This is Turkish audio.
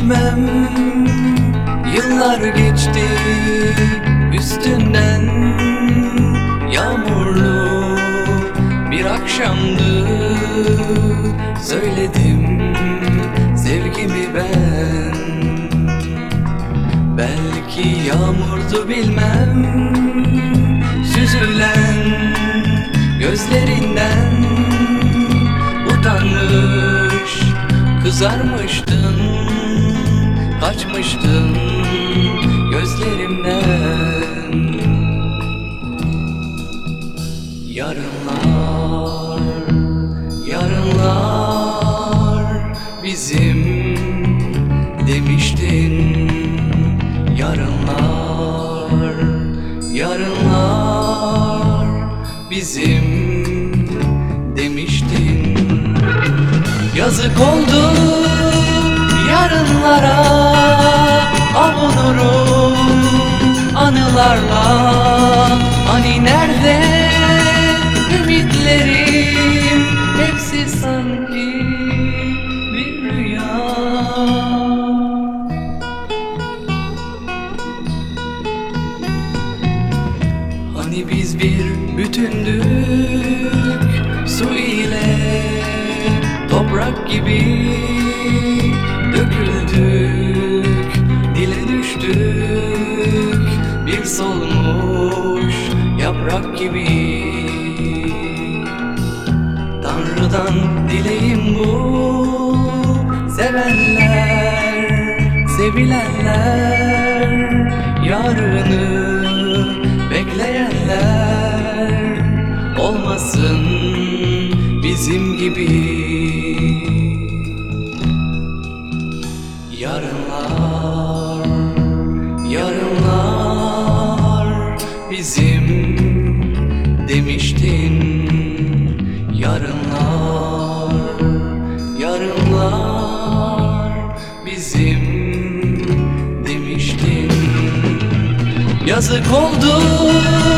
bilmem. Yıllar geçti üstünden, yağmurlu bir akşamdı. Söyledim sevgimi ben. Belki yağmurdu bilmem, süzülen gözlerinden utanmış kızarmıştın, kaçmıştın gözlerimden. Yarınlar, yarınlar bizim demiştin. Yarınlar, yarınlar bizim demiştin. Yazık oldu yarınlara, avunurum anılarla. Hani nerede ümitlerim, hepsi sanki bir rüya. Hani biz bir bütündük, su ile toprak gibi döküldük, dile düştük, bir solmuş yaprak gibi. Tanrı'dan dileğim bu, sevenler, sevilenler, yarını bekleyenler olmasın bizim gibi. Yarınlar, yarınlar bizim demiştin. Yarınlar, yarınlar bizim demiştin. Yazık oldu